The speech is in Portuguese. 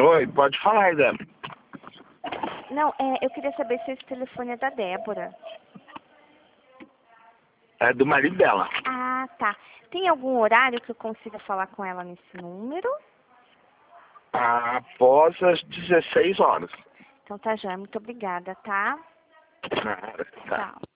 Oi, pode falar, Débora. Não, eu queria saber se esse telefone é da Débora. É do marido dela. Ah, tá. Tem algum horário que eu consiga falar com ela nesse número? Após as 16 horas. Então tá, já. Muito obrigada, tá? Nada, tá. Tchau.